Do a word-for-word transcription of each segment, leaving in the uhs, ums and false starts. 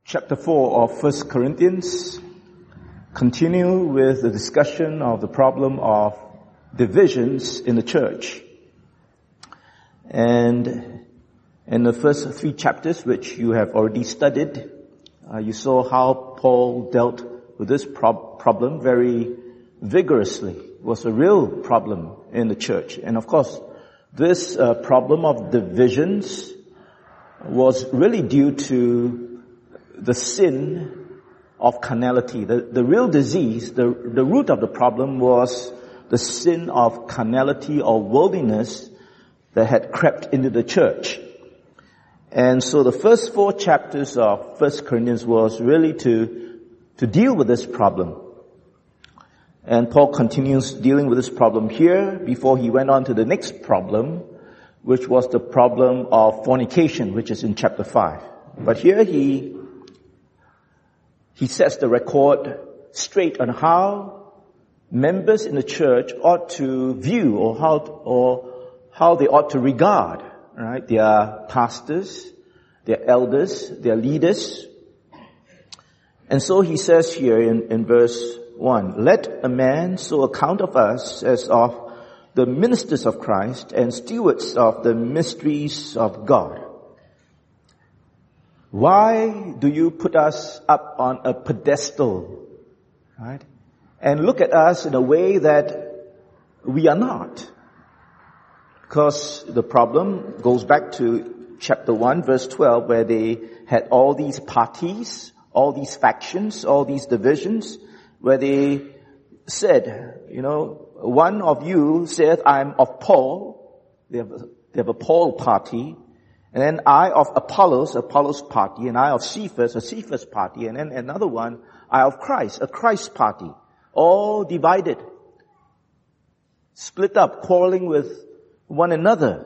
Chapter four of First Corinthians continue with the discussion of the problem of divisions in the church. And in the first three chapters, which you have already studied, uh, you saw how Paul dealt with this prob- problem very vigorously. It was a real problem in the church. And of course, this uh, problem of divisions was really due to the sin of carnality. The, the real disease, the, the root of the problem was the sin of carnality or worldliness that had crept into the church. And so the first four chapters of First Corinthians was really to, to deal with this problem. And Paul continues dealing with this problem here before he went on to the next problem, which was the problem of fornication, which is in chapter five. But here he He sets the record straight on how members in the church ought to view or how to, or how they ought to regard, right, their pastors, their elders, their leaders. And so he says here in, in verse one, "Let a man so account of us as of the ministers of Christ and stewards of the mysteries of God." Why do you put us up on a pedestal, right? And look at us in a way that we are not. Because the problem goes back to chapter one, verse twelve, where they had all these parties, all these factions, all these divisions, where they said, you know, one of you said, "I'm of Paul." They have a, they have a Paul party. And then I of Apollos, Apollos party, and I of Cephas, a Cephas party, and then another one, I of Christ, a Christ party. All divided, split up, quarreling with one another.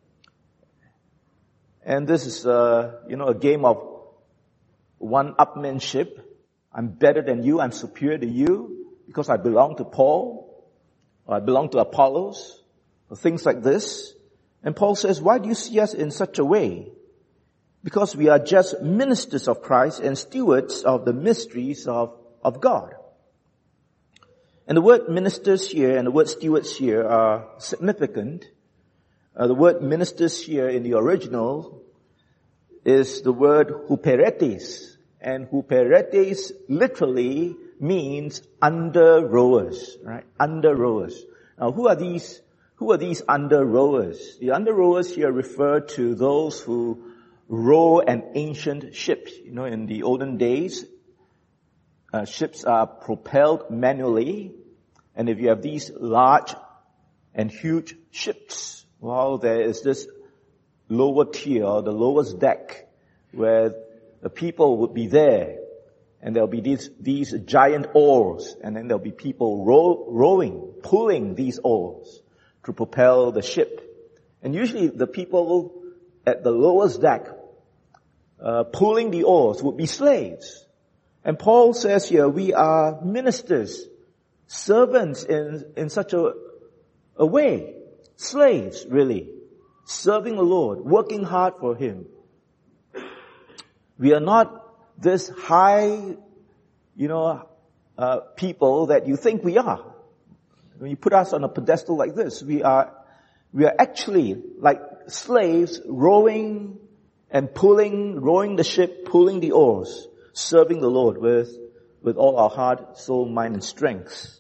And this is, uh, you know, a game of one-upmanship. I'm better than you, I'm superior to you, because I belong to Paul, or I belong to Apollos, or things like this. And Paul says, why do you see us in such a way? Because we are just ministers of Christ and stewards of the mysteries of, of God. And the word ministers here and the word stewards here are significant. Uh, the word ministers here in the original is the word huperetes. And huperetes literally means under rowers, right? Under rowers. Now who are these Who are these under rowers? The under rowers here refer to those who row an ancient ship. You know, in the olden days, uh, ships are propelled manually. And if you have these large and huge ships, well, there is this lower tier, the lowest deck, where the people would be there. And there'll be these, these giant oars. And then there'll be people row, rowing, pulling these oars to propel the ship. And usually the people at the lowest deck uh, pulling the oars would be slaves. And Paul says here, we are ministers, servants in, in such a, a way. Slaves, really. Serving the Lord, working hard for Him. We are not this high, you know, uh, people that you think we are. When you put us on a pedestal like this, we are, we are actually like slaves rowing and pulling, rowing the ship, pulling the oars, serving the Lord with, with all our heart, soul, mind, and strength.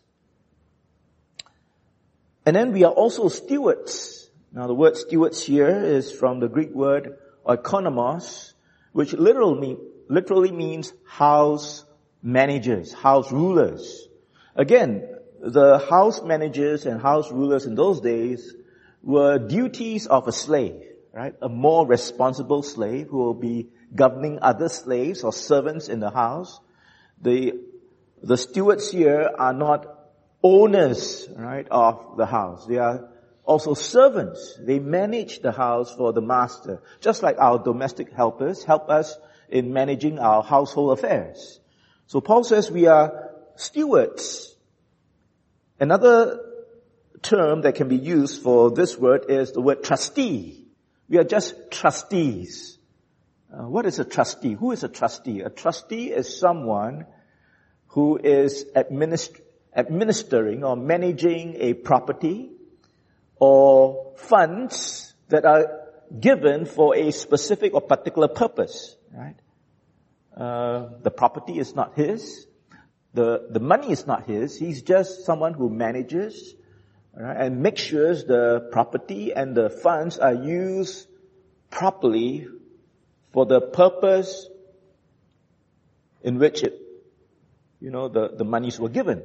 And then we are also stewards. Now the word stewards here is from the Greek word oikonomos, which literally, literally means house managers, house rulers. Again, the house managers and house rulers in those days were duties of a slave, right? A more responsible slave who will be governing other slaves or servants in the house. The, the stewards here are not owners, right, of the house. They are also servants. They manage the house for the master. Just like our domestic helpers help us in managing our household affairs. So Paul says we are stewards. Another term that can be used for this word is the word trustee. We are just trustees. Uh, what is a trustee? Who is a trustee? A trustee is someone who is administ- administering or managing a property or funds that are given for a specific or particular purpose, right? Uh, the property is not his. The, the money is not his. He's just someone who manages, right, and makes sure the property and the funds are used properly for the purpose in which it, you know, the, the monies were given.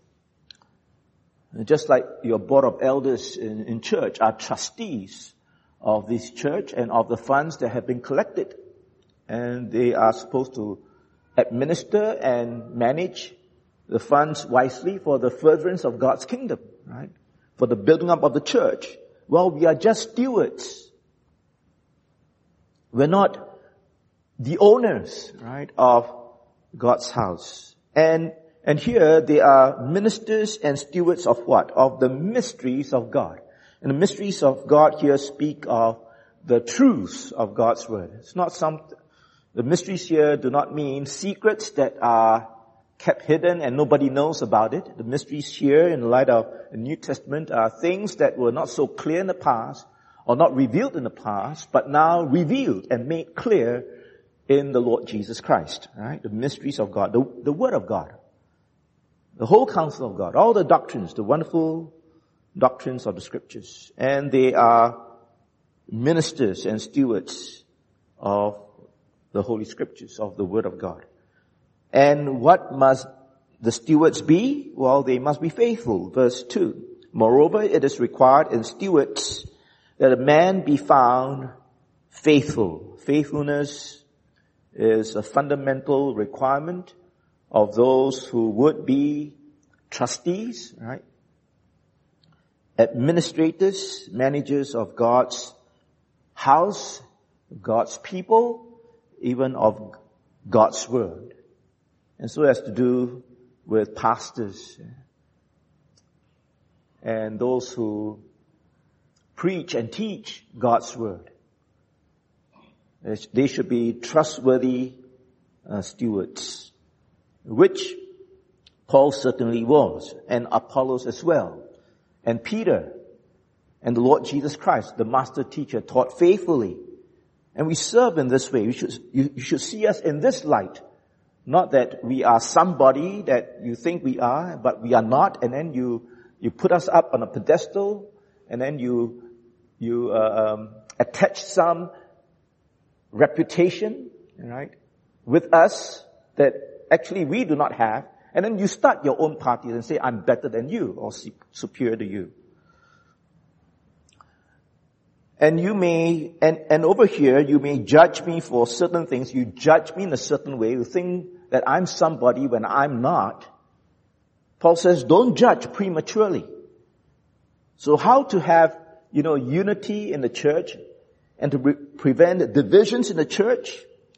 And just like your board of elders in, in church are trustees of this church and of the funds that have been collected. And they are supposed to administer and manage the funds wisely for the furtherance of God's kingdom, right? For the building up of the church. Well, we are just stewards. We're not the owners, right, of God's house. And, and here they are ministers and stewards of what? Of the mysteries of God. And the mysteries of God here speak of the truths of God's word. It's not some, the mysteries here do not mean secrets that are kept hidden and nobody knows about it. The mysteries here in light of the New Testament are things that were not so clear in the past or not revealed in the past, but now revealed and made clear in the Lord Jesus Christ, right? The mysteries of God, the, the Word of God, the whole counsel of God, all the doctrines, the wonderful doctrines of the Scriptures. And they are ministers and stewards of the Holy Scriptures, of the Word of God. And what must the stewards be? Well, they must be faithful. Verse two. Moreover, it is required in stewards that a man be found faithful. Faithfulness is a fundamental requirement of those who would be trustees, right? Administrators, managers of God's house, God's people, even of God's word. And so it has to do with pastors and those who preach and teach God's word. They should be trustworthy uh, stewards, which Paul certainly was, and Apollos as well, and Peter, and the Lord Jesus Christ, the master teacher, taught faithfully. And we serve in this way. You should, you, you should see us in this light. Not that we are somebody that you think we are, but we are not, and then you, you put us up on a pedestal, and then you, you, uh, um, attach some reputation, right, with us that actually we do not have, and then you start your own parties and say, I'm better than you, or superior to you. And you may, and, and over here, you may judge me for certain things. You judge me in a certain way. You think that I'm somebody when I'm not. Paul says, don't judge prematurely. So how to have, you know, unity in the church and to re- prevent divisions in the church?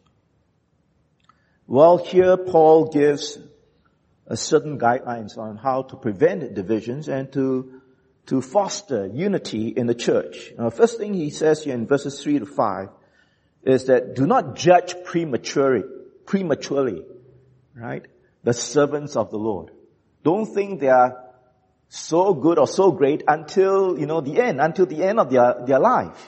Well, here Paul gives a certain guidelines on how to prevent divisions and to to foster unity in the church. Now, first thing he says here in verses three to five is that do not judge prematurely, prematurely, right? The servants of the Lord. Don't think they are so good or so great until, you know, the end, until the end of their, their life.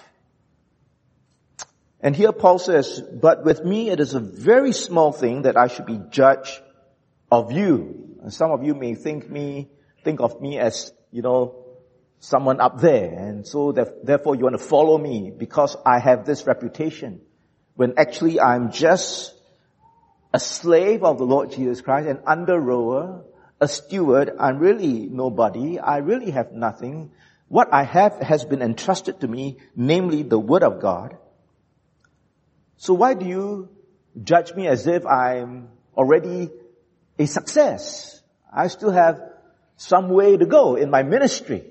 And here Paul says, but with me it is a very small thing that I should be judge of you. And some of you may think me, think of me as, you know, someone up there, and so therefore you want to follow me because I have this reputation, when actually I'm just a slave of the Lord Jesus Christ, an under rower, a steward. I'm really nobody. I really have nothing. What I have has been entrusted to me, namely the Word of God. So why do you judge me as if I'm already a success? I still have some way to go in my ministry.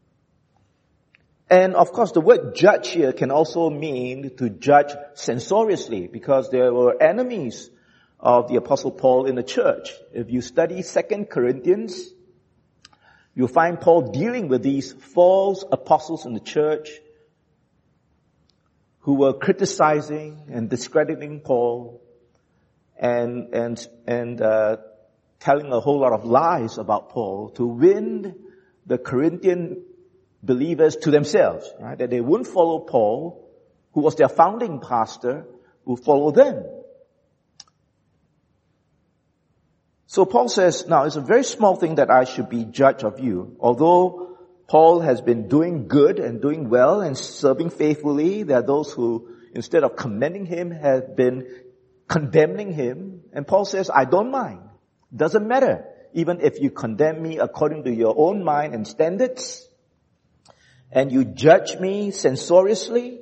And of course, the word judge here can also mean to judge censoriously, because there were enemies of the Apostle Paul in the church. If you study Second Corinthians, you'll find Paul dealing with these false apostles in the church who were criticizing and discrediting Paul and, and, and, uh, telling a whole lot of lies about Paul to win the Corinthian believers to themselves, right? That they wouldn't follow Paul, who was their founding pastor, would follow them. So Paul says, now it's a very small thing that I should be judge of you. Although Paul has been doing good and doing well and serving faithfully, there are those who, instead of commending him, have been condemning him. And Paul says, I don't mind. Doesn't matter. Even if you condemn me according to your own mind and standards, and you judge me censoriously,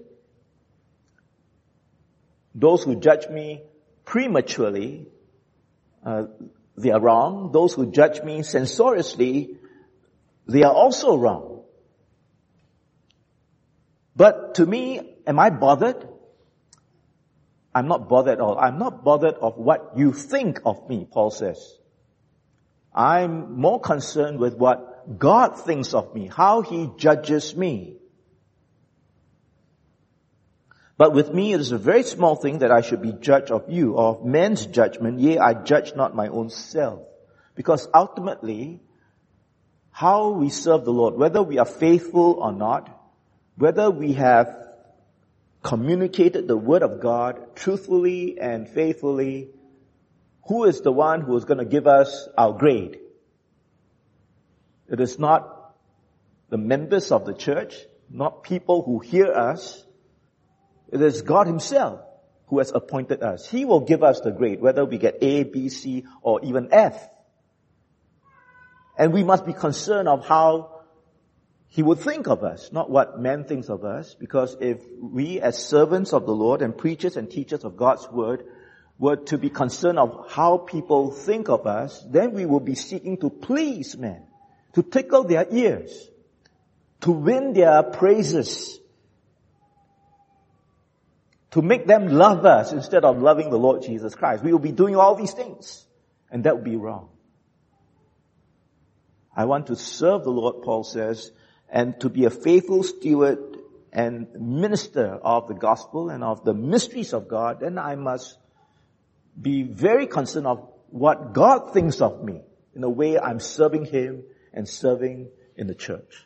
those who judge me prematurely, uh, they are wrong. Those who judge me censoriously, they are also wrong. But to me, am I bothered? I'm not bothered at all. I'm not bothered of what you think of me, Paul says. I'm more concerned with what God thinks of me, how He judges me. But with me it is a very small thing that I should be judged of you, or of men's judgment. Yea, I judge not my own self. Because ultimately, how we serve the Lord, whether we are faithful or not, whether we have communicated the Word of God truthfully and faithfully, who is the one who is going to give us our grade? It is not the members of the church, not people who hear us. It is God Himself who has appointed us. He will give us the grade, whether we get A, B, C, or even F. And we must be concerned of how He would think of us, not what man thinks of us. Because if we as servants of the Lord and preachers and teachers of God's Word were to be concerned of how people think of us, then we will be seeking to please men, to tickle their ears, to win their praises, to make them love us instead of loving the Lord Jesus Christ. We will be doing all these things, and that would be wrong. I want to serve the Lord, Paul says, and to be a faithful steward and minister of the gospel and of the mysteries of God. Then I must be very concerned of what God thinks of me in the way I'm serving Him and serving in the church.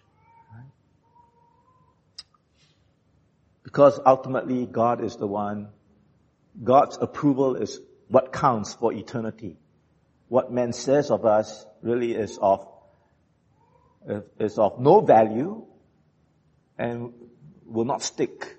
Because ultimately God is the one, God's approval is what counts for eternity. What man says of us really is of, is of no value and will not stick.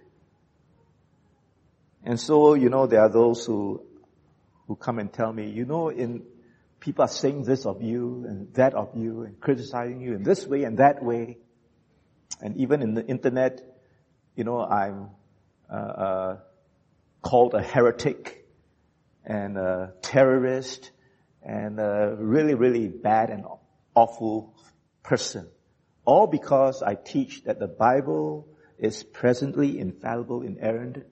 And so, you know, there are those who who come and tell me, you know, in people are saying this of you and that of you and criticizing you in this way and that way. And even in the internet, you know, I'm uh, uh, called a heretic and a terrorist and a really, really bad and awful person. All because I teach that the Bible is presently infallible, inerrant.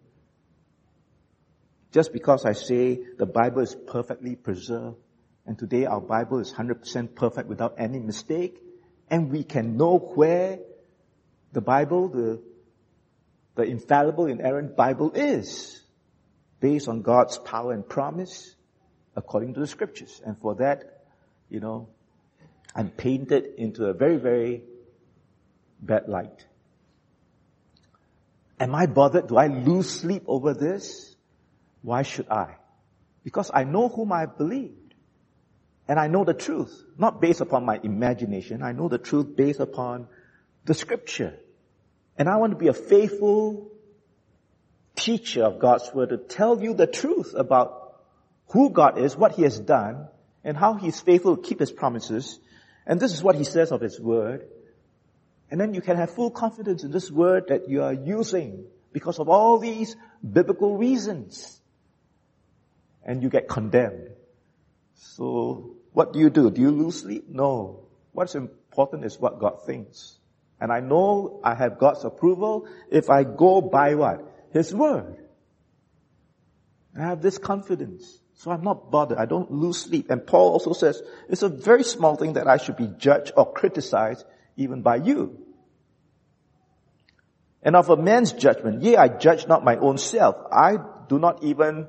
Just because I say the Bible is perfectly preserved, and today our Bible is one hundred percent perfect without any mistake, and we can know where the Bible, the, the infallible, inerrant Bible is, based on God's power and promise, according to the Scriptures. And for that, you know, I'm painted into a very, very bad light. Am I bothered? Do I lose sleep over this? Why should I? Because I know whom I believed. And I know the truth, not based upon my imagination. I know the truth based upon the Scripture. And I want to be a faithful teacher of God's Word to tell you the truth about who God is, what He has done, and how He's faithful to keep His promises. And this is what He says of His Word. And then you can have full confidence in this Word that you are using because of all these biblical reasons. And you get condemned. So what do you do? Do you lose sleep? No. What's important is what God thinks. And I know I have God's approval if I go by what? His Word. I have this confidence. So I'm not bothered. I don't lose sleep. And Paul also says, it's a very small thing that I should be judged or criticized even by you. And of a man's judgment, yea, I judge not my own self. I do not even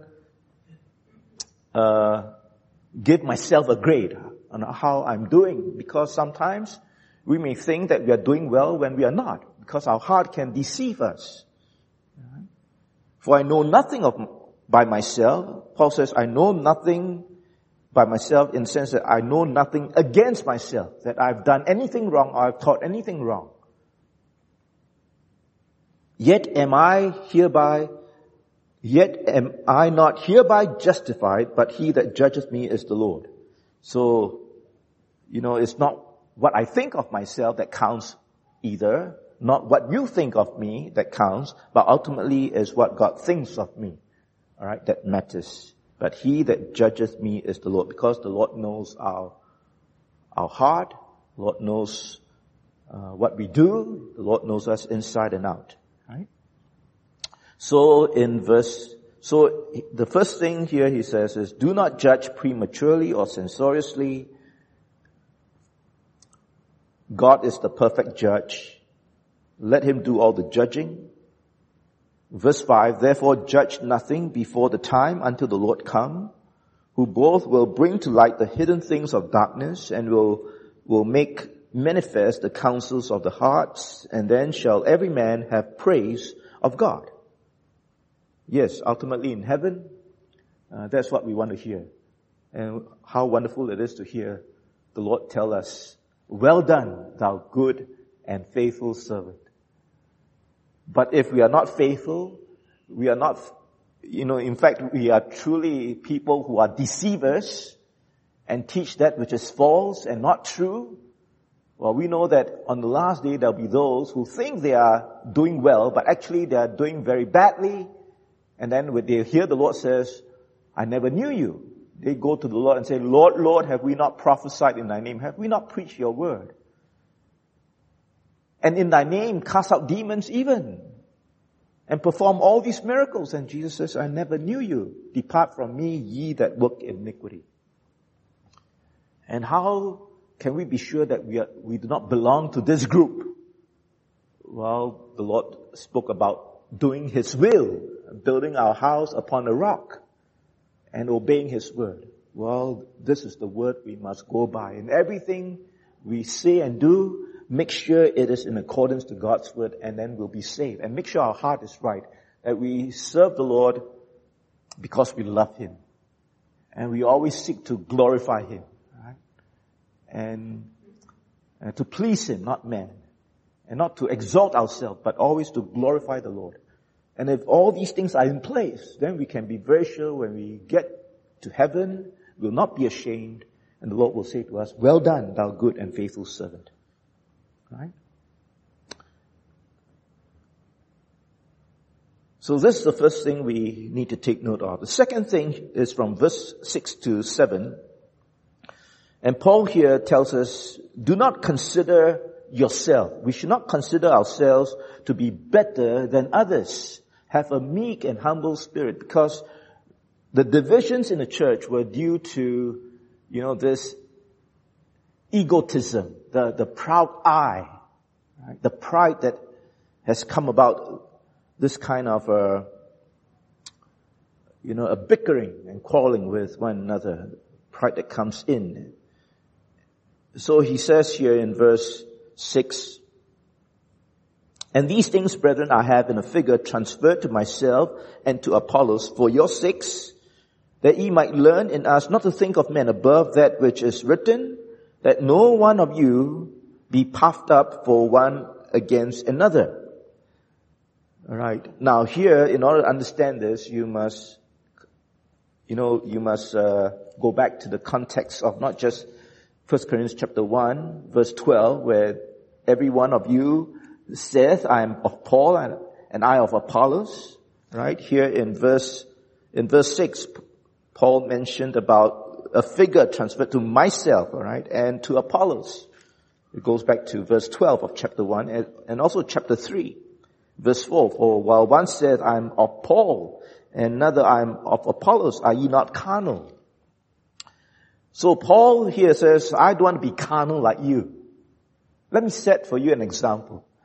uh give myself a grade on how I'm doing, because sometimes we may think that we are doing well when we are not, because our heart can deceive us. For I know nothing of by myself. Paul says, I know nothing by myself in the sense that I know nothing against myself, that I've done anything wrong or I've taught anything wrong. Yet am I hereby, yet am I not hereby justified, but he that judgeth me is the Lord. So, you know, it's not what I think of myself that counts either, not what you think of me that counts, but ultimately is what God thinks of me. Alright, that matters. But he that judgeth me is the Lord, because the Lord knows our, our heart, the Lord knows uh, what we do, the Lord knows us inside and out. Right? So in verse, so the first thing here he says is, do not judge prematurely or censoriously. God is the perfect judge. Let him do all the judging. Verse five, therefore judge nothing before the time until the Lord come, who both will bring to light the hidden things of darkness and will, will make manifest the counsels of the hearts, and then shall every man have praise of God. Yes, ultimately in heaven, uh, that's what we want to hear. And how wonderful it is to hear the Lord tell us, well done, thou good and faithful servant. But if we are not faithful, we are not, you know, in fact, we are truly people who are deceivers and teach that which is false and not true. Well, we know that on the last day there'll be those who think they are doing well, but actually they are doing very badly. And then when they hear the Lord says, I never knew you, they go to the Lord and say, Lord, Lord, have we not prophesied in thy name? Have we not preached your word? And in thy name cast out demons even, and perform all these miracles. And Jesus says, I never knew you. Depart from me, ye that work iniquity. And how can we be sure that we are, we do not belong to this group? Well, the Lord spoke about doing his will, building our house upon a rock, and obeying his word. Well, this is the word we must go by. In everything we say and do, make sure it is in accordance to God's word, and then we'll be saved. And make sure our heart is right, that we serve the Lord because we love him. And we always seek to glorify him, right? And, and to please him, not man. And not to exalt ourselves, but always to glorify the Lord. And if all these things are in place, then we can be very sure when we get to heaven, we'll not be ashamed, and the Lord will say to us, well done, thou good and faithful servant. Right? So this is the first thing we need to take note of. The second thing is from verse six to seven. And Paul here tells us, do not consider yourself. We should not consider ourselves to be better than others. Have a meek and humble spirit, because the divisions in the church were due to, you know, this egotism, the, the proud I, right? The pride that has come about, this kind of, uh, you know, a bickering and quarreling with one another, pride that comes in. So he says here in verse six, and these things, brethren, I have in a figure transferred to myself and to Apollos for your sakes, that ye might learn in us not to think of men above that which is written, that no one of you be puffed up for one against another. Alright. Now here, in order to understand this, you must, you know, you must uh, go back to the context of not just First Corinthians chapter one, verse twelve, where every one of you saith, I am of Paul and, and I of Apollos. Right? Here in verse, in verse six, Paul mentioned about a figure transferred to myself, alright, and to Apollos. It goes back to verse twelve of chapter one and, and also chapter three, verse four. For while one says, I am of Paul, and another, I am of Apollos, are ye not carnal? So Paul here says, I don't want to be carnal like you. Let me set for you an example.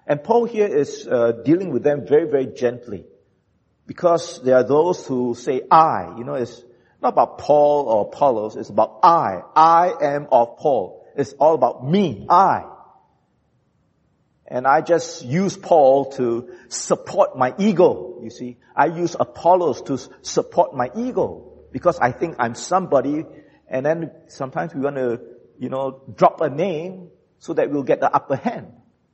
And Paul here is uh, dealing with them very, very gently. Because there are those who say I. You know, it's not about Paul or Apollos. It's about I. I am of Paul. It's all about me. I. And I just use Paul to support my ego, you see. I use Apollos to support my ego because I think I'm somebody, and then sometimes we want to, you know, drop a name so that we'll get the upper hand.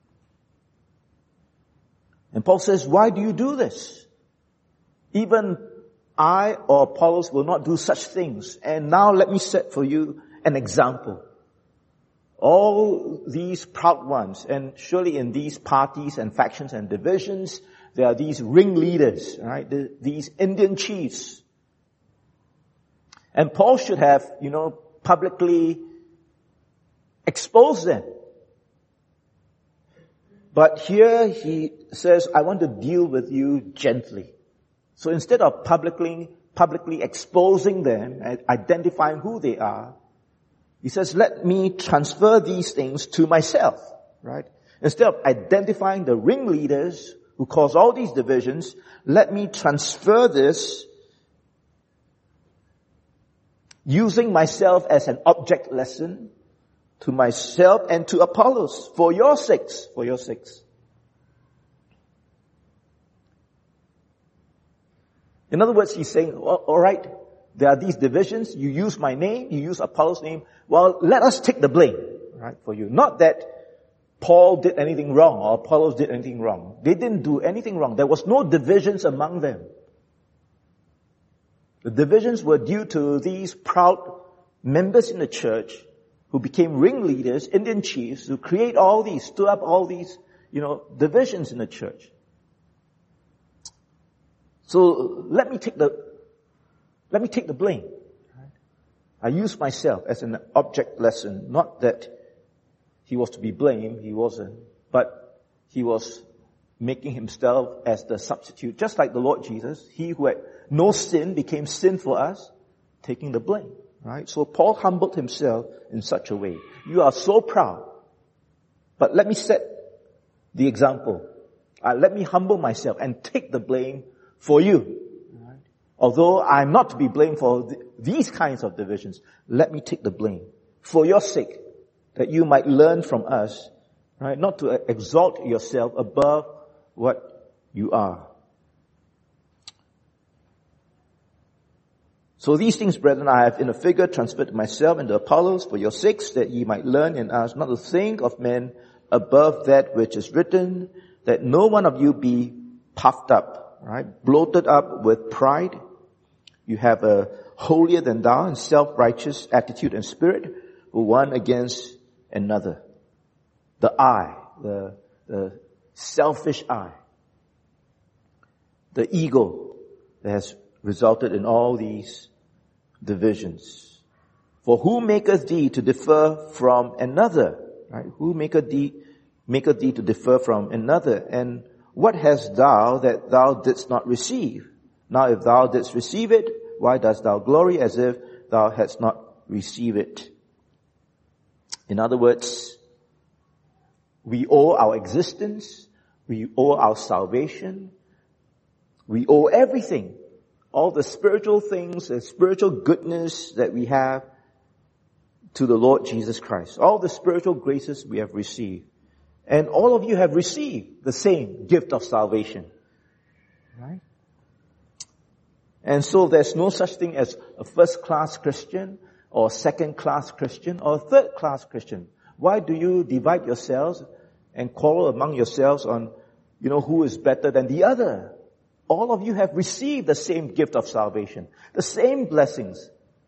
And Paul says, why do you do this? Even I or Apollos will not do such things. And now let me set for you an example. All these proud ones, and surely in these parties and factions and divisions, there are these ringleaders, right? The, these Indian chiefs. And Paul should have, you know, publicly exposed them. But here he says, I want to deal with you gently. So instead of publicly, publicly exposing them and identifying who they are, he says, let me transfer these things to myself, right? Instead of identifying the ringleaders who cause all these divisions, let me transfer this using myself as an object lesson to myself and to Apollos for your sakes, for your sakes. In other words, he's saying, all right, there are these divisions. You use my name. You use Apollos' name. Well, let us take the blame, right, for you. Not that Paul did anything wrong or Apollos did anything wrong. They didn't do anything wrong. There was no divisions among them. The divisions were due to these proud members in the church who became ringleaders, Indian chiefs, who create all these, stood up all these, you know, divisions in the church. So let me take the Let me take the blame. I use myself as an object lesson. Not that he was to be blamed, he wasn't. But he was making himself as the substitute. Just like the Lord Jesus, he who had no sin became sin for us, taking the blame. Right? So Paul humbled himself in such a way. You are so proud. But let me set the example. Uh, let me humble myself and take the blame for you. Although I'm not to be blamed for th- these kinds of divisions, let me take the blame for your sake, that you might learn from us, right? Not to exalt yourself above what you are. So these things, brethren, I have in a figure transferred to myself and to Apollos for your sakes, that ye might learn in us not to think of men above that which is written, that no one of you be puffed up, right? Bloated up with pride. You have a holier than thou and self-righteous attitude and spirit, one against another. The I, the, the selfish I, the ego that has resulted in all these divisions. For who maketh thee to differ from another? Right? Who maketh thee, maketh thee to differ from another? And what hast thou that thou didst not receive? Now if thou didst receive it, why dost thou glory as if thou hadst not received it? In other words, we owe our existence, we owe our salvation, we owe everything, all the spiritual things, the spiritual goodness that we have to the Lord Jesus Christ. All the spiritual graces we have received. And all of you have received the same gift of salvation. Right? And so there's no such thing as a first-class Christian or second-class Christian or third-class Christian. Why do you divide yourselves and quarrel among yourselves on, you know, who is better than the other? All of you have received the same gift of salvation, the same blessings.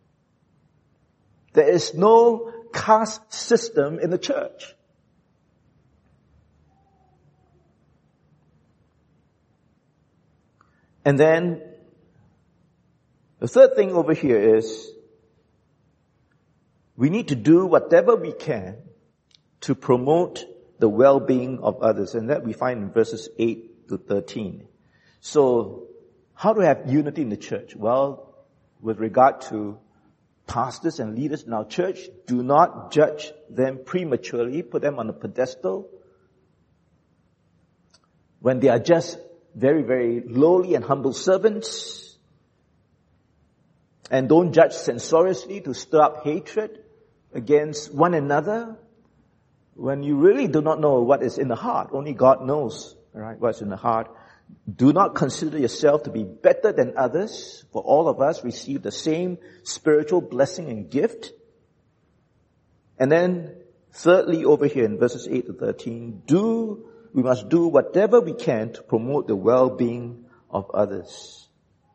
There is no caste system in the church. And then the third thing over here is we need to do whatever we can to promote the well-being of others. And that we find in verses eight to thirteen. So how do we have unity in the church? Well, with regard to pastors and leaders in our church, do not judge them prematurely, put them on a pedestal. when they are just very, very lowly and humble servants, and don't judge censoriously to stir up hatred against one another, when you really do not know what is in the heart. Only God knows, right, what's in the heart. Do not consider yourself to be better than others, for all of us receive the same spiritual blessing and gift. And then, thirdly, over here in verses eight to thirteen, do, we must do whatever we can to promote the well-being of others.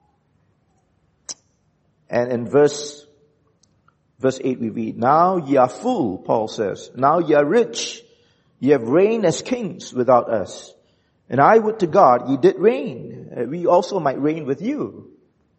And in verse, verse eight we read, now ye are full, Paul says. Now ye are rich. Ye have reigned as kings without us. And I would to God ye did reign. We also might reign with you.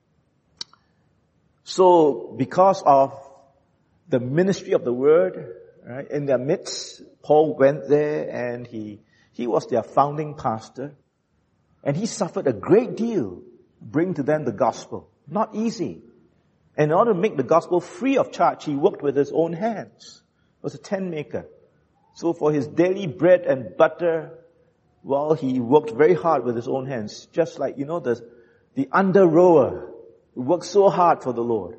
So, because of the ministry of the word, right, in their midst, Paul went there and he, he was their founding pastor. And he suffered a great deal, bring to them the gospel. Not easy. And in order to make the gospel free of charge, he worked with his own hands. He was a tent maker. So for his daily bread and butter, well, he worked very hard with his own hands. Just like, you know, the, the under rower who worked so hard for the Lord.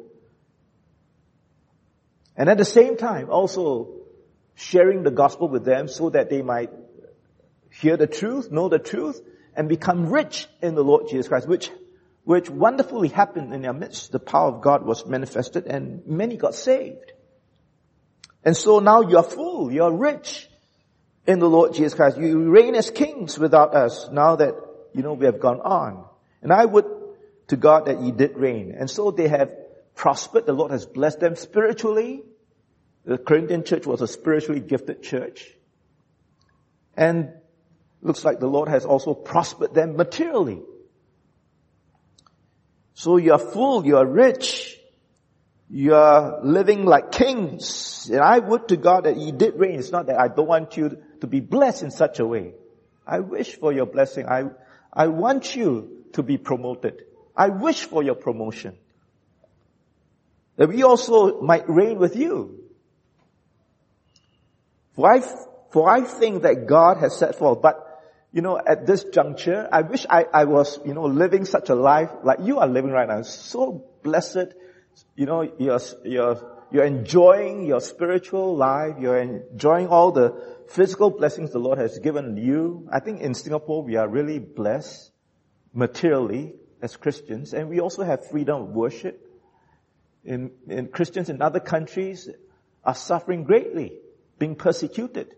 And at the same time, also sharing the gospel with them so that they might hear the truth, know the truth, and become rich in the Lord Jesus Christ, which which wonderfully happened in their midst. The power of God was manifested and many got saved. And so now you are full, you are rich in the Lord Jesus Christ. You reign as kings without us now that, you know, we have gone on. And I would to God that ye did reign. And so they have prospered. The Lord has blessed them spiritually. The Corinthian church was a spiritually gifted church. And looks like the Lord has also prospered them materially. So you are full, you are rich, you are living like kings. And I would to God that ye did reign. It's not that I don't want you to be blessed in such a way. I wish for your blessing. I, I want you to be promoted. I wish for your promotion. That we also might reign with you. For I, for I think that God has set forth, but you know, at this juncture, I wish I, I was, you know, living such a life like you are living right now. So blessed. You know, you're, you're, you're enjoying your spiritual life. You're enjoying all the physical blessings the Lord has given you. I think in Singapore, we are really blessed materially as Christians. And we also have freedom of worship. In, in Christians in other countries are suffering greatly, being persecuted.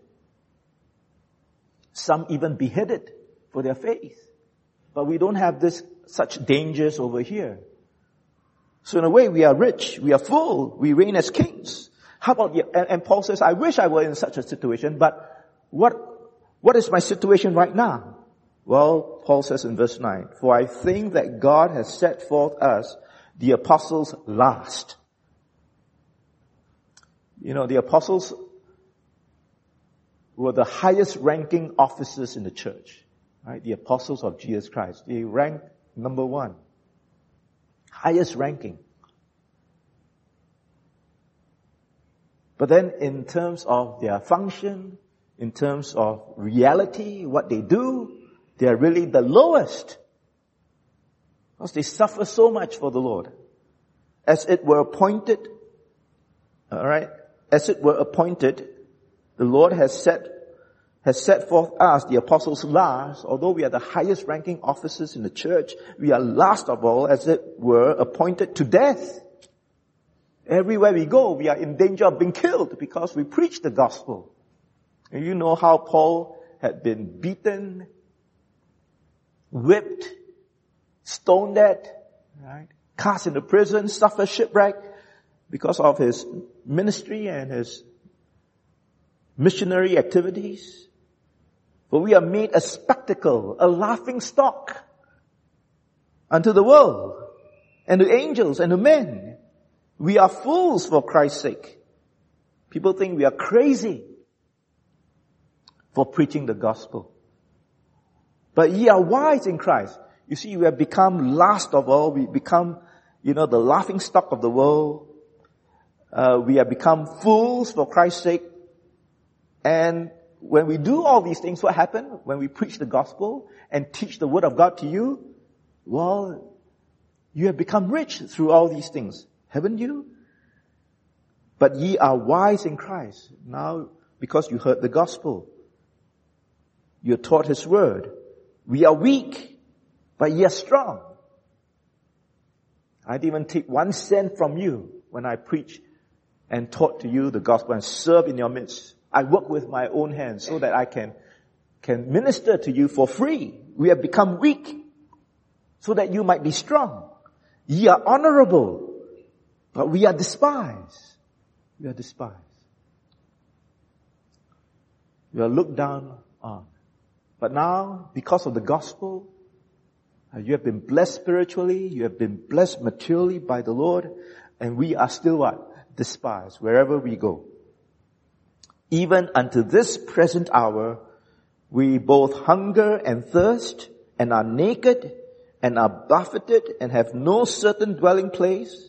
Some even beheaded for their faith. But we don't have this, such dangers over here. So in a way, we are rich, we are full, we reign as kings. How about you? And, and Paul says, I wish I were in such a situation, but what, what is my situation right now? Well, Paul says in verse nine, for I think that God has set forth us, the apostles, last. You know, the apostles were the highest ranking officers in the church, right? The apostles of Jesus Christ. They ranked number one. Highest ranking. But then in terms of their function, in terms of reality, what they do, they are really the lowest. Because they suffer so much for the Lord. As it were appointed, alright, as it were appointed, the Lord has set, has set forth us, the apostles, last. Although we are the highest ranking officers in the church, we are last of all, as it were, appointed to death. Everywhere we go, we are in danger of being killed because we preach the gospel. And you know how Paul had been beaten, whipped, stoned at, right? Cast into prison, suffered shipwreck because of his ministry and his missionary activities. For we are made a spectacle, a laughing stock unto the world and to angels and to men. We are fools for Christ's sake. People think we are crazy for preaching the gospel. But ye are wise in Christ. You see, we have become last of all. We become, you know, the laughing stock of the world. Uh, we have become fools for Christ's sake. And when we do all these things, what happens? When we preach the gospel and teach the word of God to you, well, you have become rich through all these things, haven't you? But ye are wise in Christ. Now, because you heard the gospel, you are taught his word. We are weak, but ye are strong. I didn't even take one cent from you when I preach and taught to you the gospel and serve in your midst. I work with my own hands so that I can, can minister to you for free. We have become weak so that you might be strong. Ye are honorable, but we are despised. We are despised. We are looked down on. But now, because of the gospel, you have been blessed spiritually, you have been blessed materially by the Lord, and we are still what? Despised wherever we go. Even unto this present hour, we both hunger and thirst, and are naked, and are buffeted, and have no certain dwelling place.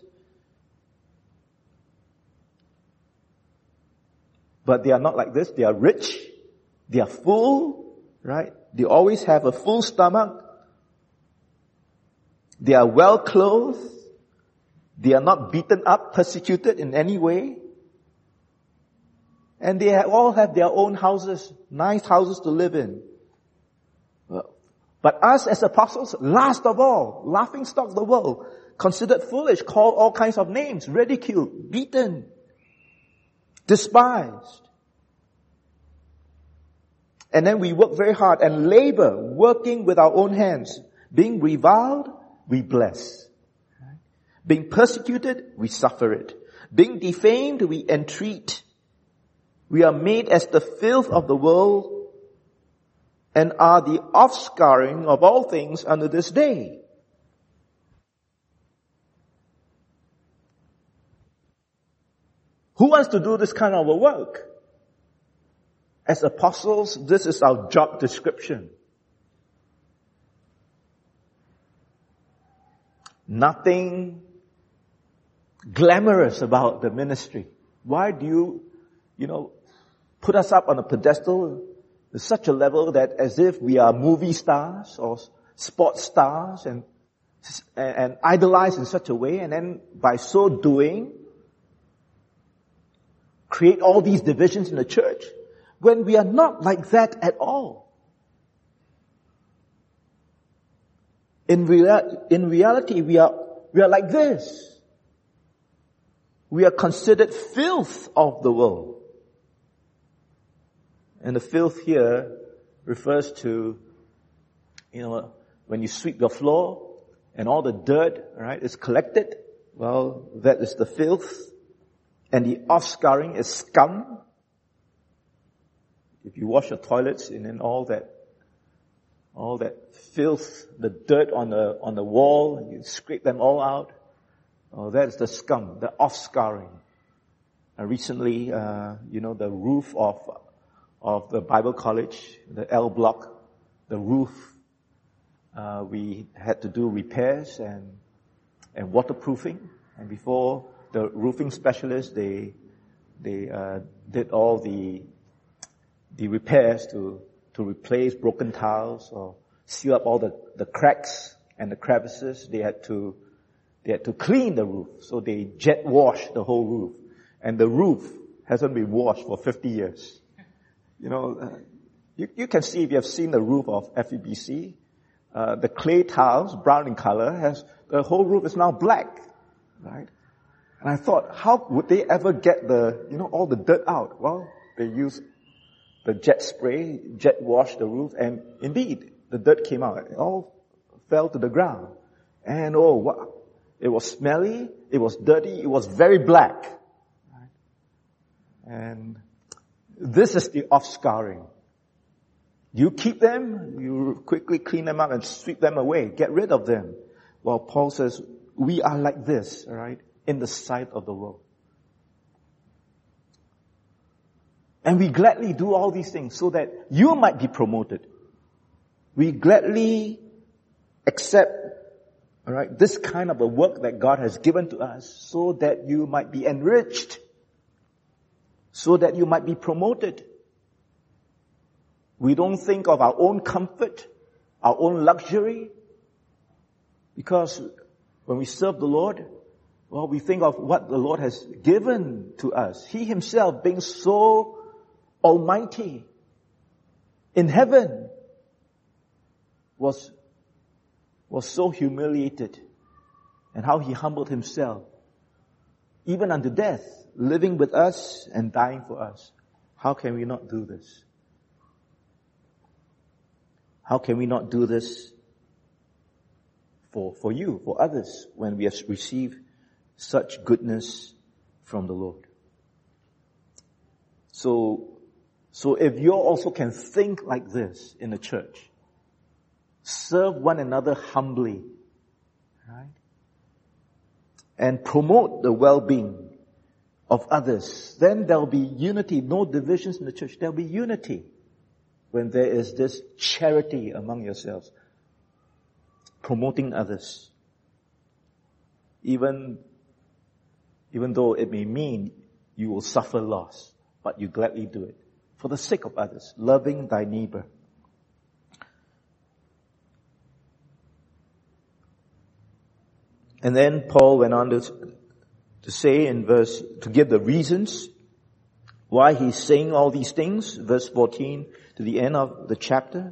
But they are not like this. They are rich. They are full, right? They always have a full stomach. They are well clothed. They are not beaten up, persecuted in any way. And they have, all have their own houses, nice houses to live in. But us as apostles, last of all, laughing stock of the world, considered foolish, called all kinds of names, ridiculed, beaten, despised. And then we work very hard and labor, working with our own hands. Being reviled, we bless. Being persecuted, we suffer it. Being defamed, we entreat. We are made as the filth of the world and are the offscouring of all things unto this day. Who wants to do this kind of a work? As apostles, this is our job description. Nothing glamorous about the ministry. Why do you, you know, put us up on a pedestal to such a level that as if we are movie stars or sports stars and, and, and idolize in such a way, and then by so doing, create all these divisions in the church, when we are not like that at all. In, rea- in reality, we are, we are like this. We are considered filth of the world. And the filth here refers to, you know, when you sweep the floor and all the dirt, right, is collected. Well, that is the filth. And the offscouring is scum. If you wash your toilets and then all that, all that filth, the dirt on the, on the wall, you scrape them all out. Oh, that's the scum, the offscouring. Uh, recently, uh, you know, the roof of, of the Bible College, the L block, the roof, uh, we had to do repairs and, and waterproofing. And before the roofing specialists, they, they, uh, did all the, the repairs to, to replace broken tiles or seal up all the, the cracks and the crevices. They had to, they had to clean the roof. So they jet washed the whole roof. And the roof hasn't been washed for fifty years. You know, uh, you, you can see if you have seen the roof of F E B C, uh, the clay tiles, brown in color, has, the whole roof is now black. Right? And I thought, how would they ever get the, you know, all the dirt out? Well, they use the jet spray, jet wash the roof, and indeed, the dirt came out. It all fell to the ground. And oh, what, it was smelly, it was dirty, it was very black. Right? And this is the offscouring. You keep them, you quickly clean them up and sweep them away, get rid of them. Well, Paul says, we are like this, right, in the sight of the world. And we gladly do all these things so that you might be promoted. We gladly accept, all right, this kind of a work that God has given to us so that you might be enriched, so that you might be promoted. We don't think of our own comfort, our own luxury. Because when we serve the Lord, well, we think of what the Lord has given to us. He himself being so almighty in heaven was, was so humiliated, and how he humbled himself, even unto death, living with us and dying for us. How can we not do this? How can we not do this for, for you, for others, when we have received such goodness from the Lord? So, so if you also can think like this in the church, serve one another humbly, right? And promote the well-being of others, then there'll be unity, no divisions in the church. There'll be unity when there is this charity among yourselves, promoting others. Even, even though it may mean you will suffer loss, but you gladly do it for the sake of others, loving thy neighbor. And then Paul went on to, to say in verse, to give the reasons why he's saying all these things, verse fourteen to the end of the chapter.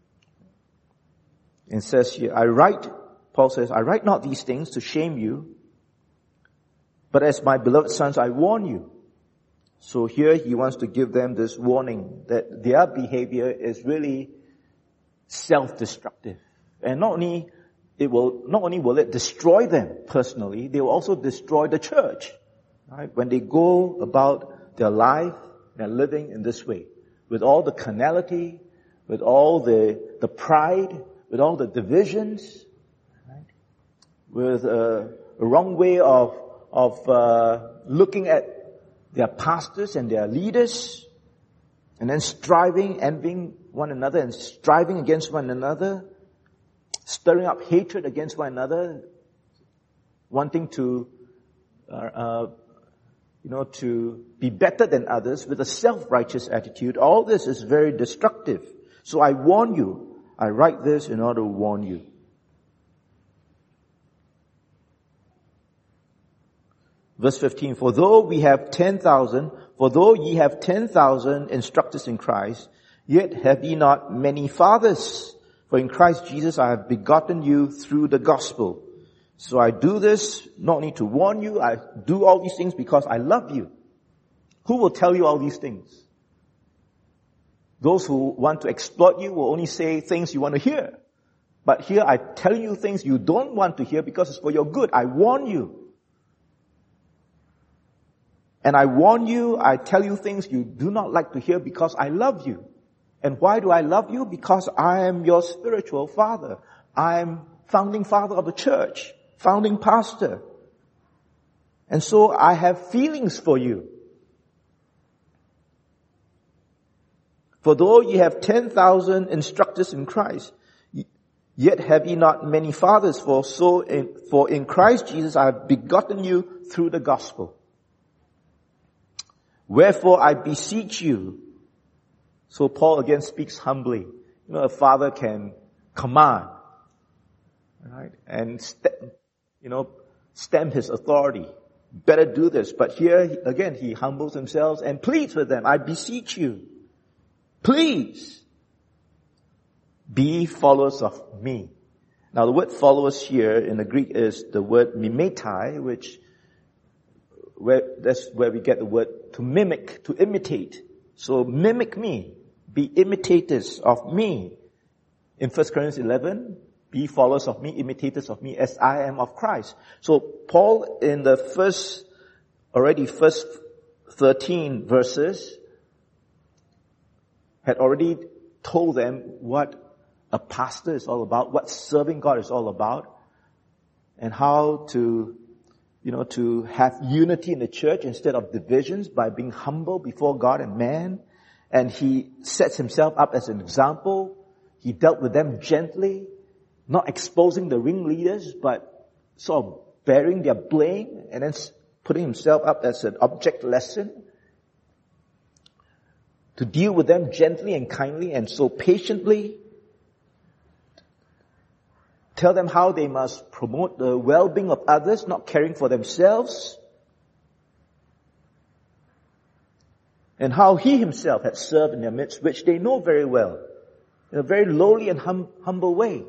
And says here, I write, Paul says, I write not these things to shame you, but as my beloved sons, I warn you. So here he wants to give them this warning that their behavior is really self-destructive. And not only it will, not only will it destroy them personally, they will also destroy the church. Right? When they go about their life, they're living in this way, with all the carnality, with all the, the pride, with all the divisions, right? With a, a wrong way of, of, uh, looking at their pastors and their leaders, and then striving, envying one another and striving against one another, stirring up hatred against one another, wanting to, uh, uh, you know, to be better than others with a self-righteous attitude. All this is very destructive. So I warn you, I write this in order to warn you. Verse fifteen, for though we have ten thousand, for though ye have ten thousand instructors in Christ, yet have ye not many fathers. For in Christ Jesus I have begotten you through the gospel. So I do this not only to warn you, I do all these things because I love you. Who will tell you all these things? Those who want to exploit you will only say things you want to hear. But here I tell you things you don't want to hear because it's for your good. I warn you. And I warn you, I tell you things you do not like to hear because I love you. And why do I love you? Because I am your spiritual father. I am founding father of the church, founding pastor. And so I have feelings for you. For though ye have ten thousand instructors in Christ, yet have ye not many fathers, for so in, for in Christ Jesus I have begotten you through the gospel. Wherefore I beseech you. So Paul again speaks humbly. You know, a father can command, right? And, st- you know, stamp his authority. Better do this. But here, again, he humbles himself and pleads with them. I beseech you. Please be followers of me. Now the word followers here in the Greek is the word mimetai, which, where, that's where we get the word to mimic, to imitate. So mimic me. Be imitators of me. In First Corinthians eleven, be followers of me, imitators of me as I am of Christ. So Paul in the first, already first thirteen verses had already told them what a pastor is all about, what serving God is all about, and how to, you know, to have unity in the church instead of divisions by being humble before God and man. And he sets himself up as an example. He dealt with them gently, not exposing the ringleaders, but sort of bearing their blame and then putting himself up as an object lesson. to deal with them gently and kindly and so patiently. Tell them how they must promote the well-being of others, not caring for themselves. And how he himself had served in their midst, which they know very well, in a very lowly and hum- humble way.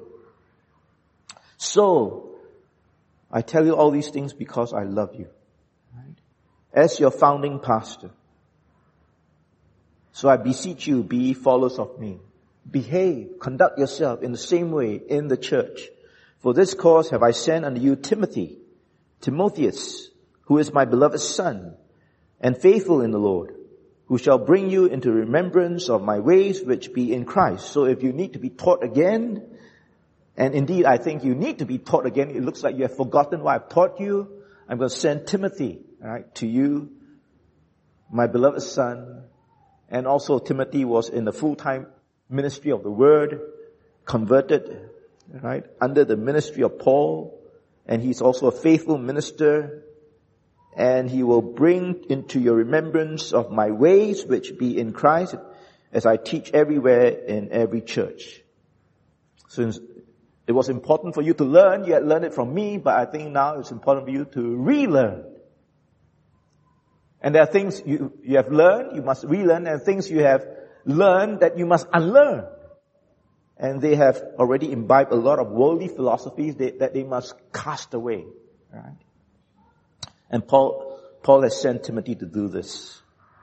So, I tell you all these things because I love you. Right? As your founding pastor. So I beseech you, be followers of me. Behave, conduct yourself in the same way in the church. For this cause have I sent unto you Timothy, Timotheus, who is my beloved son, and faithful in the Lord, who shall bring you into remembrance of my ways which be in Christ. So if you need to be taught again, and indeed I think you need to be taught again, it looks like you have forgotten what I've taught you, I'm going to send Timothy, all right, to you, my beloved son. And also Timothy was in the full-time ministry of the word, converted, right, under the ministry of Paul, and he's also a faithful minister, and he will bring into your remembrance of my ways which be in Christ, as I teach everywhere in every church. Since it was important for you to learn, you had learned it from me, but I think now it's important for you to relearn. And there are things you, you have learned, you must relearn, and things you have learned that you must unlearn. And they have already imbibed a lot of worldly philosophies that, that they must cast away. Right? And Paul, Paul has sent Timothy to do this.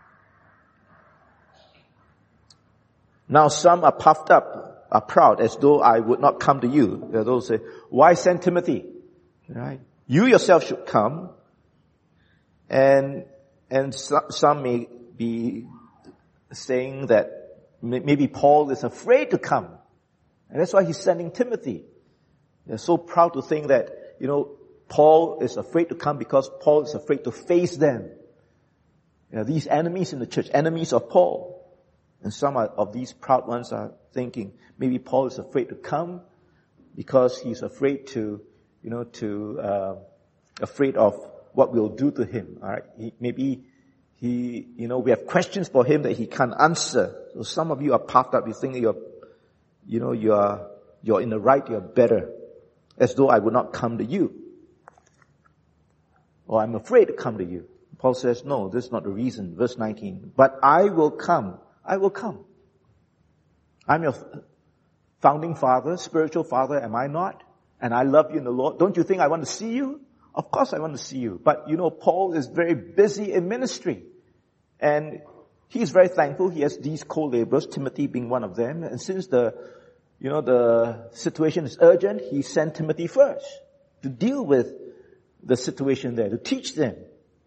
Now some are puffed up, are proud, as though I would not come to you. There are those who say, why send Timothy? Right? You yourself should come. And, and some, some may be saying that maybe Paul is afraid to come. And that's why he's sending Timothy. They're so proud to think that, you know, Paul is afraid to come because Paul is afraid to face them. You know, these enemies in the church, enemies of Paul. And some are, of these proud ones are thinking maybe Paul is afraid to come because he's afraid to, you know, to, uh, afraid of what we'll do to him. All right. He, maybe he, you know, we have questions for him that he can't answer. So some of you are puffed up. You think you're, you know, you're, you're in the right, you're better. As though I would not come to you. Or I'm afraid to come to you. Paul says, no, this is not the reason. Verse nineteen. But I will come. I will come. I'm your founding father, spiritual father, am I not? And I love you in the Lord. Don't you think I want to see you? Of course I want to see you. But you know, Paul is very busy in ministry. And he's very thankful. He has these co-laborers, Timothy being one of them. And since the, you know, the situation is urgent, he sent Timothy first to deal with the situation there, to teach them.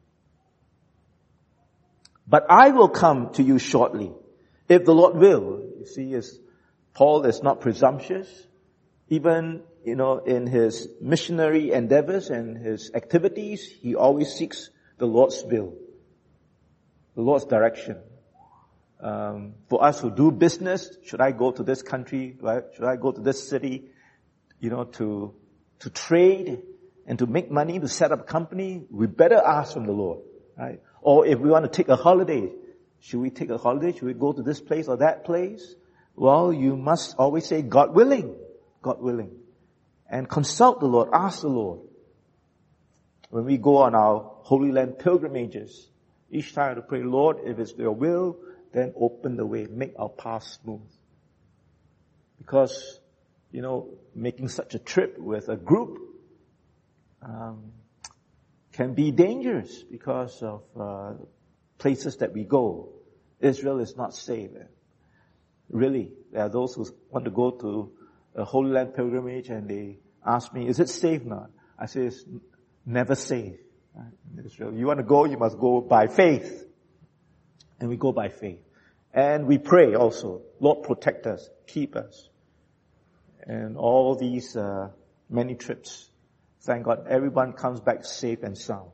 But I will come to you shortly, if the Lord will. You see, as Paul is not presumptuous. Even, you know, in his missionary endeavors and his activities, he always seeks the Lord's will, the Lord's direction. Um, for us who do business, should I go to this country, right? Should I go to this city, you know, to, to trade and to make money, to set up a company? We better ask from the Lord, right? Or if we want to take a holiday, should we take a holiday? Should we go to this place or that place? Well, you must always say, God willing, God willing. And consult the Lord, ask the Lord. When we go on our Holy Land pilgrimages, each time to pray, Lord, if it's your will, then open the way, make our path smooth. Because, you know, making such a trip with a group um, can be dangerous because of uh, places that we go. Israel is not safe. Really, there are those who want to go to a Holy Land pilgrimage and they ask me, is it safe now? I say it's never safe. Right? In Israel, you want to go, you must go by faith. And we go by faith. And we pray also, Lord protect us, keep us. And all these uh, many trips, thank God, everyone comes back safe and sound.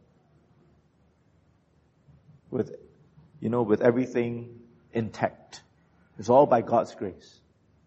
With, you know, with everything intact. It's all by God's grace.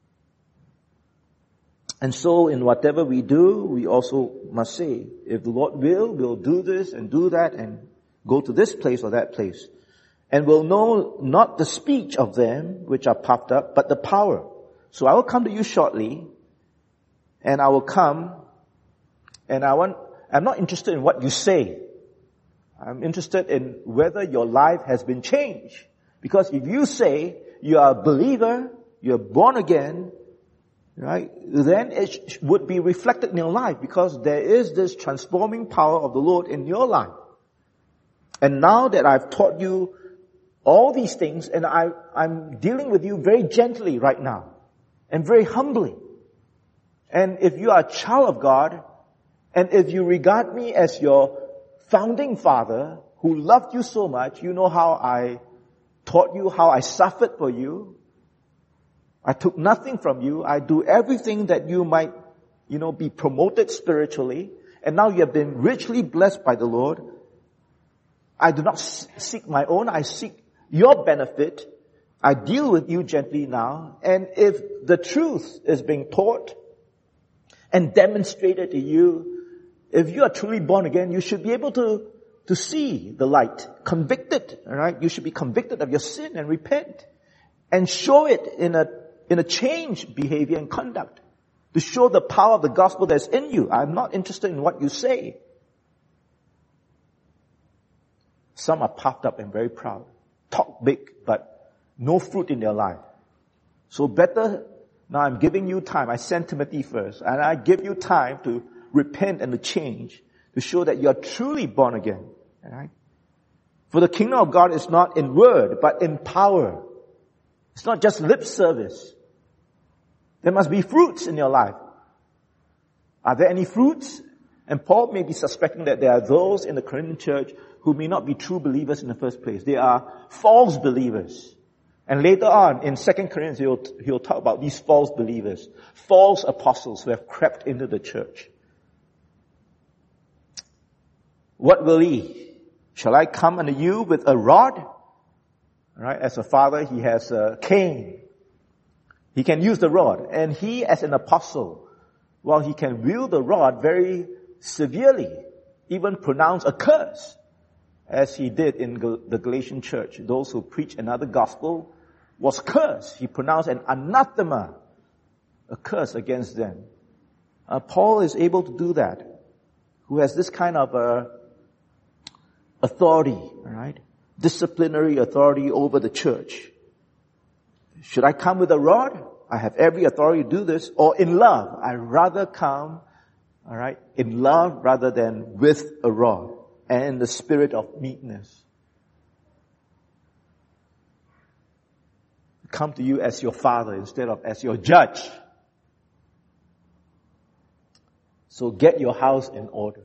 And so in whatever we do, we also must say, if the Lord will, we'll do this and do that and go to this place or that place. and will know not the speech of them which are puffed up, but the power. So I will come to you shortly, and I will come, and I want, I'm not interested in what you say. I'm interested in whether your life has been changed. Because if you say you are a believer, you're born again, right, then it would be reflected in your life, because there is this transforming power of the Lord in your life. And now that I've taught you all these things, and I, I'm dealing with you very gently right now, and very humbly. And if you are a child of God, and if you regard me as your founding father, who loved you so much, you know how I taught you, how I suffered for you. I took nothing from you. I do everything that you might, you know, be promoted spiritually. And now you have been richly blessed by the Lord. I do not seek my own. I seek your benefit. I deal with you gently now. And if the truth is being taught and demonstrated to you, if you are truly born again, you should be able to, to see the light, convicted, alright? You should be convicted of your sin and repent and show it in a, in a changed behavior and conduct to show the power of the gospel that's in you. I'm not interested in what you say. Some are puffed up and very proud, talk big, but no fruit in their life. So better, now I'm giving you time. I sent Timothy first, and I give you time to repent and to change, to show that you are truly born again. All right? For the kingdom of God is not in word, but in power. It's not just lip service. There must be fruits in your life. Are there any fruits? And Paul may be suspecting that there are those in the Corinthian church who may not be true believers in the first place. They are false believers. And later on, in Second Corinthians, he'll, he'll talk about these false believers, false apostles who have crept into the church. What will he? Shall I come unto you with a rod? Right? As a father, he has a cane. He can use the rod. And he, as an apostle, well, he can wield the rod very severely, even pronounce a curse, as he did in the Galatian church. Those who preach another gospel was cursed. He pronounced an anathema, a curse against them. Uh, Paul is able to do that, who has this kind of uh, authority, all right? Disciplinary authority over the church. Should I come with a rod? I have every authority to do this. Or in love, I'd rather come, all right, in love rather than with a rod, and in the spirit of meekness. Come to you as your father instead of as your judge. So get your house in order.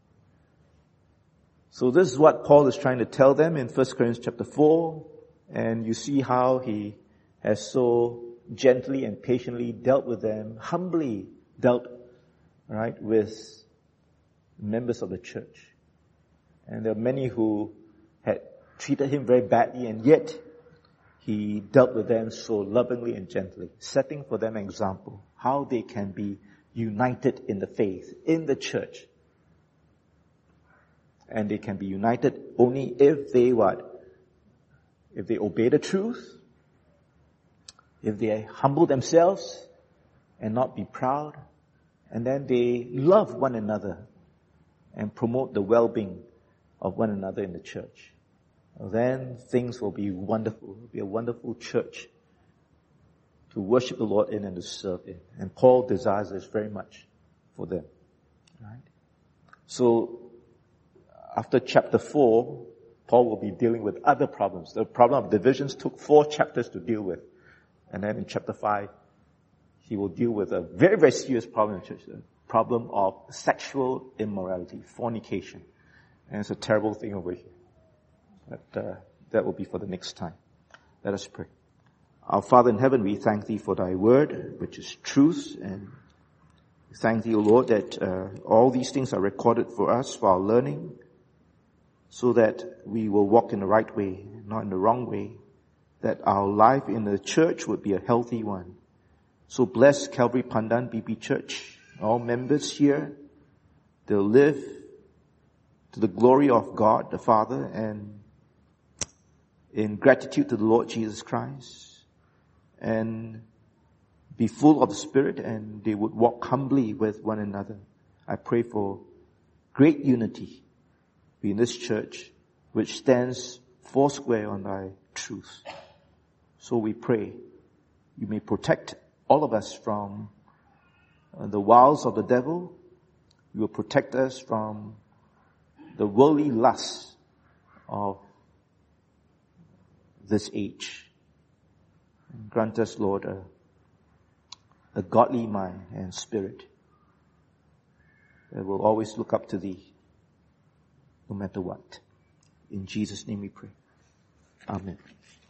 So this is what Paul is trying to tell them in First Corinthians chapter four. And you see how he has so gently and patiently dealt with them, humbly dealt, right, with members of the church. And there are many who had treated him very badly, and yet he dealt with them so lovingly and gently, setting for them an example, how they can be united in the faith, in the church. And they can be united only if they what? If they obey the truth, if they humble themselves and not be proud, and then they love one another and promote the well-being of one another in the church. Then things will be wonderful. It will be a wonderful church to worship the Lord in and to serve in. And Paul desires this very much for them. Right? So, after chapter four, Paul will be dealing with other problems. The problem of divisions took four chapters to deal with. And then in chapter five, he will deal with a very, very serious problem in the church. The problem of sexual immorality, fornication. And it's a terrible thing over here. But uh, that will be for the next time. Let us pray. Our Father in heaven, we thank Thee for Thy word, which is truth. And we thank Thee, O Lord, that uh, all these things are recorded for us, for our learning, so that we will walk in the right way, not in the wrong way, that our life in the church would be a healthy one. So bless Calvary Pandan B B Church, all members here. They'll live to the glory of God the Father, and in gratitude to the Lord Jesus Christ and be full of the Spirit, and they would walk humbly with one another. I pray for great unity in this church which stands foursquare on thy truth. So we pray you may protect all of us from uh, the wiles of the devil. You will protect us from the worldly lusts of this age. And grant us, Lord, a, a godly mind and spirit that will always look up to thee no matter what. In Jesus' name we pray. Amen.